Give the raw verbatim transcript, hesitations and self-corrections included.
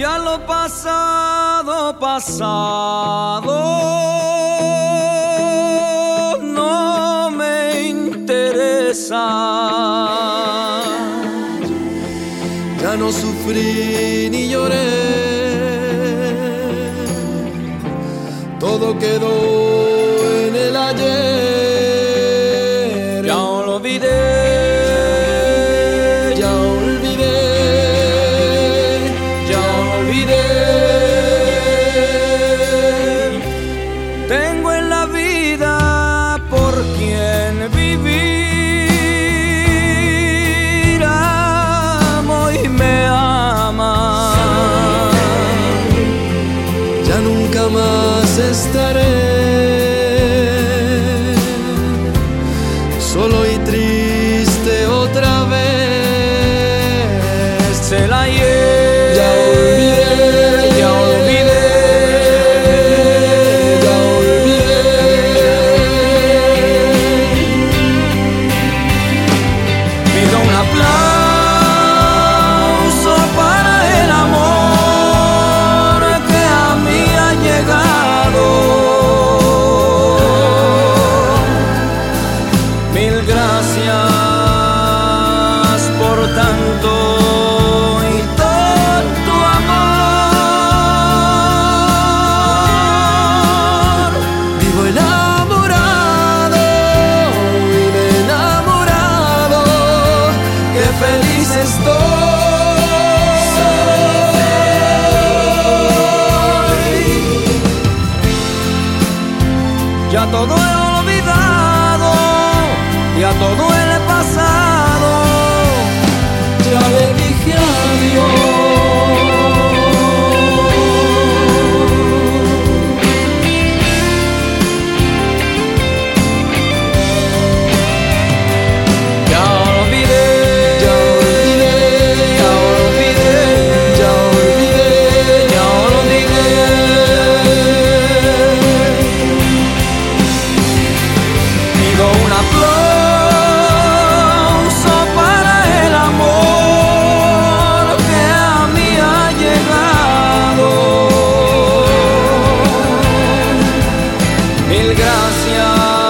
Ya lo pasado, pasado no me interesa. Ya no sufrí ni lloré, todo quedó en el ayer. Ya olvidé, ya olvidé, ya olvidé. Tengo en la vida por quien vivir, amo y me ama. Ya nunca más estaré solo y triste otra vez. Se la llevo. Ya olvidé, ya olvidé, ya olvidé. Pido un aplauso para el amor que a mí ha llegado. Mil gracias por tanto y tanto amor. Vivo enamorado y de enamorado, qué feliz estoy. Ya todo he olvidado, ya todo he pasado. Ya le dije adiós. Ya olvidé, Ya olvidé, ya olvidé, ya olvidé, ya olvidé. Pido un aplauso para el amor que a mí ha llegado. Mil gracias